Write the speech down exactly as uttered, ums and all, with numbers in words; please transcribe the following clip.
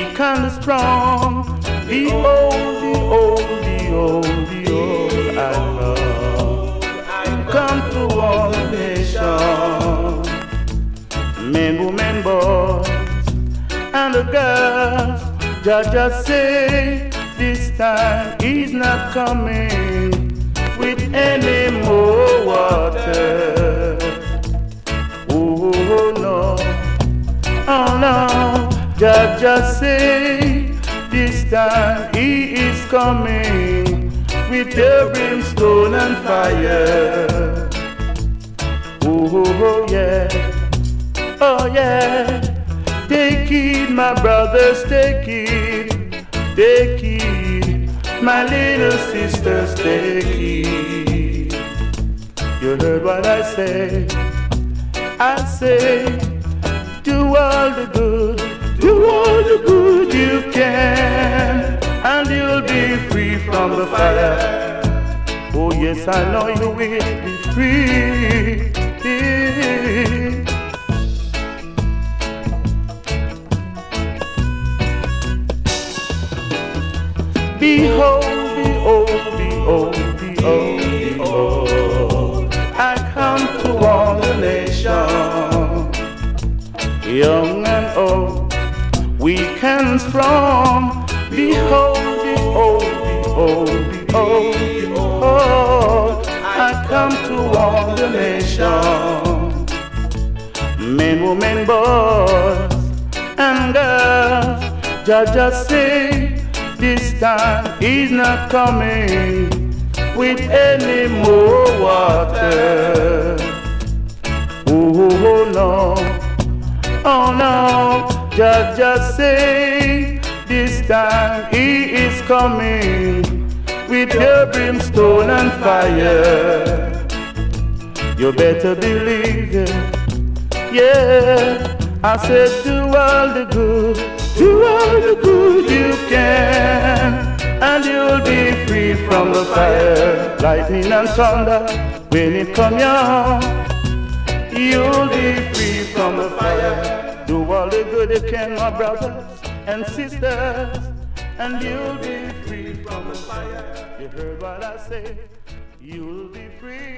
weak and strong. Behold, behold, behold, behold, I come, come to all nations. Men, women, boys, and the girls, just, just say, this time he's not coming with any more water. Oh no, oh no, just, just say, this time he is coming with the brimstone and fire. Oh yeah, oh yeah, take heed, my brothers, take heed, take heed, my little sisters, take heed. You heard what I say, I say, do all the good, do all the good you can, and you'll be free from the fire. Oh yes, I know you will be free. Behold, behold, behold, behold, behold, I come to all the nations, young and old, weak and strong. Behold, behold, behold, behold, behold, I come to all the nations, men, women, boys, and girls, just, just say, this time he's not coming with any more water. Oh no, oh no, just, just say, this time he is coming with the brimstone and fire. You better believe it, yeah, I said do all the good, do all the good you can, and you'll be free from the fire. Lightning and thunder, when it come down, you'll be free from the fire. Do all the good you can, my brothers and sisters, and you'll be free from the fire. You heard what I say, you'll be free.